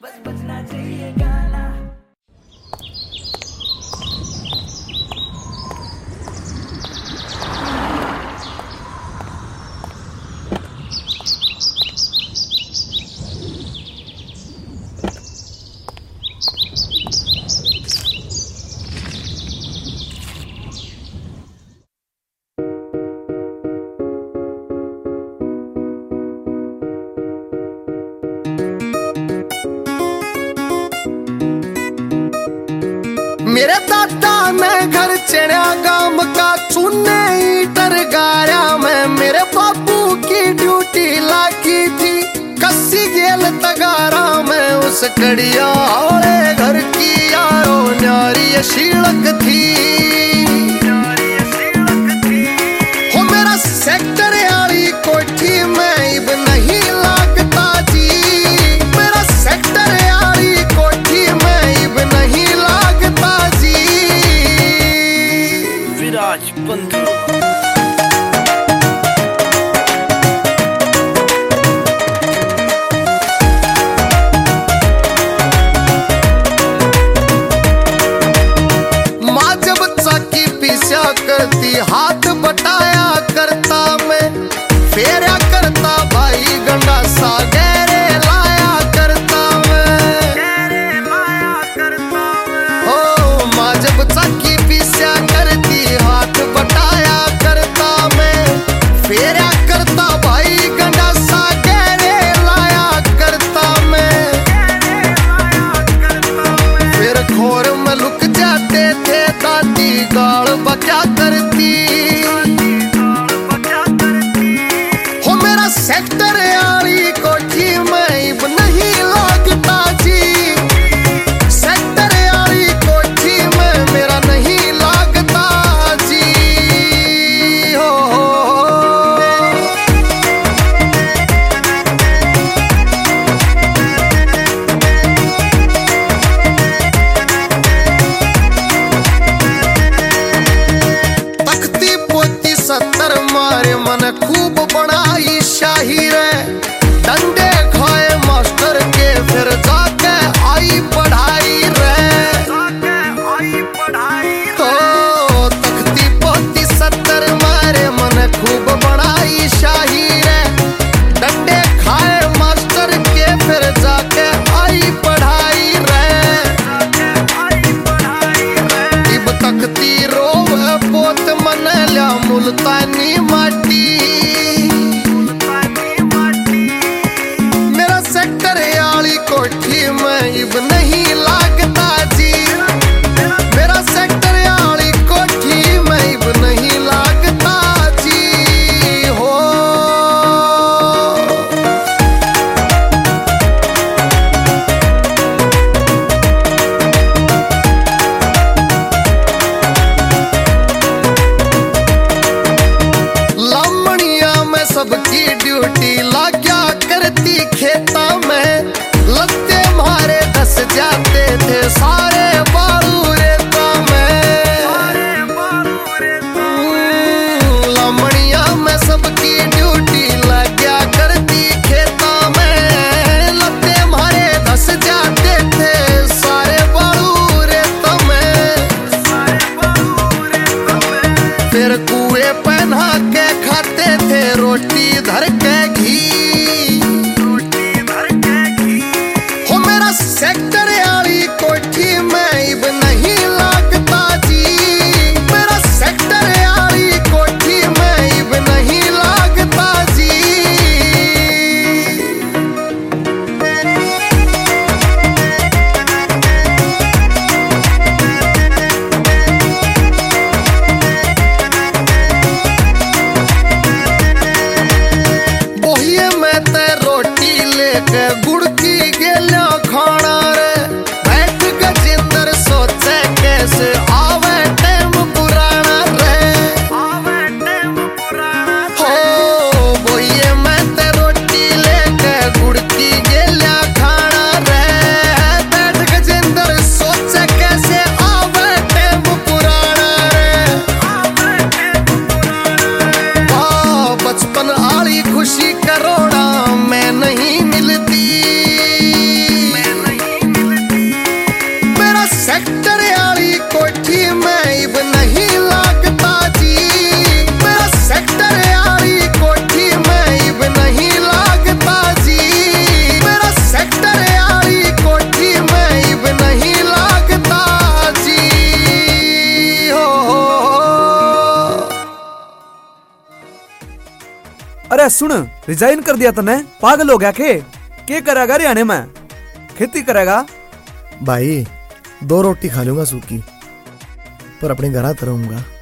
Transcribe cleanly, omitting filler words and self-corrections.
बस बजना चाहिए गाना। मेरे दादा ने घर चढ़ा गांव का चूने ईटर गाया मैं। मेरे बाबू की ड्यूटी लागी थी कस्सी गेल तगारा में। उस कड़िया वाले घर की यारो न्यारी शीलक थी। हो मेरा सेक्टर वाली कोठी में इब नहीं लागता जी। मेरा सेक्टर वाली कोठी में इब नहीं लागता जी। विराज बंधु करती हाथ बटाया करता मैं। फेरा करता भाई गंडा सा गहरे लाया करता मैं। ओ माँ जब चाकी पीसा करती हाथ बटाया करता मैं। फेरा करता भाई गंडा सा गहरे लाया करता मैं। फिर खोर में लुक जाते थे दादी गाल बचा करती। हो मेरा सेक्टर वाली कोठी में इब नहीं लागता जी। सेक्टर वाली कोठी में मेरा नहीं लागता जी। हो मारे मन खूब बनाई शाही रे। डंडे खाए मास्टर के फिर जाके आई पढ़ाई रे। तो तख्ती पोती 70 मारे मन खूब बनाई शाही रे। डंडे खाए मास्टर के फिर जाके आई पढ़ाई रे। इब तख्ती रोव पोत मन लिया मुल्तानी माटी। मेरा सेक्टर वाली कोठी में इब नहीं लागता जी। मेरा सेक्टर वाली कोठी में इब नहीं लागता जी। हो सबकी ड्यूटी लाग्या करती खेता में। लत्ते मारे धस जाते थे सारे बालू रेता में। लमड़िया में सबकी ड्यूटी लाग्या करती खेता में। लत्ते मारे धस जाते थे सारे बालू रेता में। फिर कुएं पहना के खाते थे रोटी धर के घी। हो मेरा सेक्टर वाली कोठी में इब नहीं लागता जी। मेरा सेक्टर वाली कोठी में इब नहीं लागता जी। गुड़ की गेला खाना रे। बैठ गजेंद्र सोच सेक्टर वाली कोठी में इब नहीं लागता जी, मेरा सेक्टर वाली कोठी में इब नहीं लागता जी, मेरा सेक्टर वाली कोठी में इब नहीं लागता जी। हो। अरे सुन, रिजाइन कर दिया तने, पागल हो गया के करेगा हरियाणा में, खेती करेगा? भाई 2 रोटी खा लूंगा सूखी, पर अपने घर आता रहूंगा।